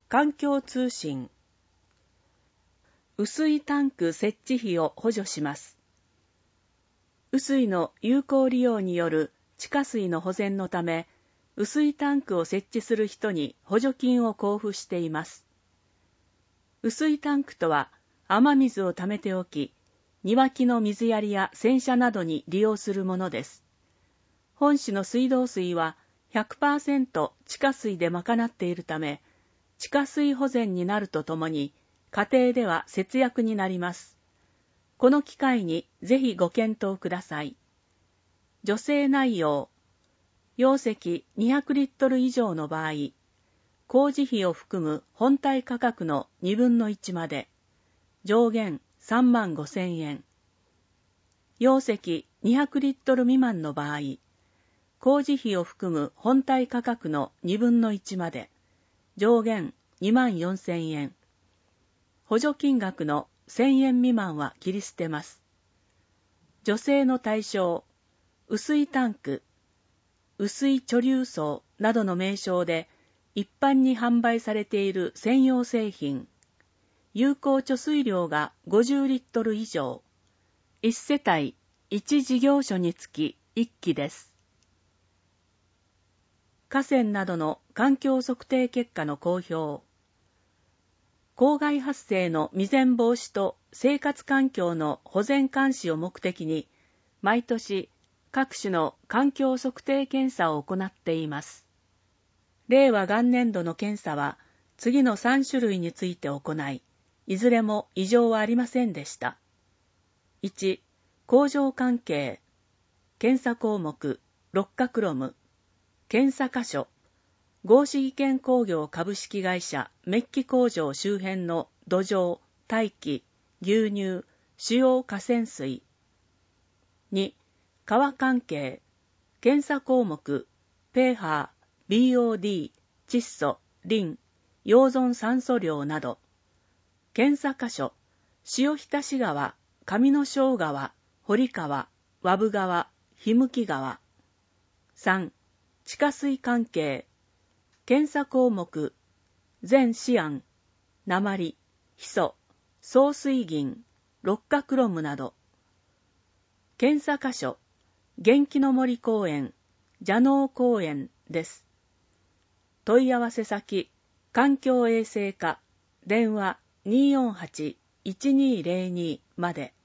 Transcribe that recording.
環境通信。雨水タンク設置費を補助します。雨水の有効利用による地下水の保全のため、雨水タンクを設置する人に補助金を交付しています。雨水タンクとは、雨水を溜めておき、庭木の水やりや洗車などに利用するものです。本市の水道水は 100% 地下水で賄っているため、地下水保全になるとともに、家庭では節約になります。この機会にぜひご検討ください。助成内容。容積200リットル以上の場合、工事費を含む本体価格の2分の1まで、上限35,000円。容積200リットル未満の場合、工事費を含む本体価格の2分の1まで、上限24,000円。補助金額の1,000円未満は切り捨てます。助成の対象、雨水タンク、雨水貯留槽などの名称で一般に販売されている専用製品、有効貯水量が50リットル以上、1世帯1事業所につき1基です。河川などの環境測定結果の公表。公害発生の未然防止と生活環境の保全監視を目的に、毎年各種の環境測定検査を行っています。令和元年度の検査は次の3種類について行い、いずれも異常はありませんでした。1、工場関係。検査項目、六価クロム。検査箇所、合志技研工業株式会社メッキ工場周辺の土壌、大気、牛乳、主要河川水。2、川関係。検査項目、ペーハー、BOD、窒素、リン、溶存酸素量など。検査箇所、塩浸し川、上野小川、堀川、和部川、ひむき川。3、地下水関係。検査項目、全シアン、鉛、ヒ素、総水銀、六価クロムなど。検査箇所、元気の森公園、蛇能公園です。問い合わせ先、環境衛生課、電話248-1202まで。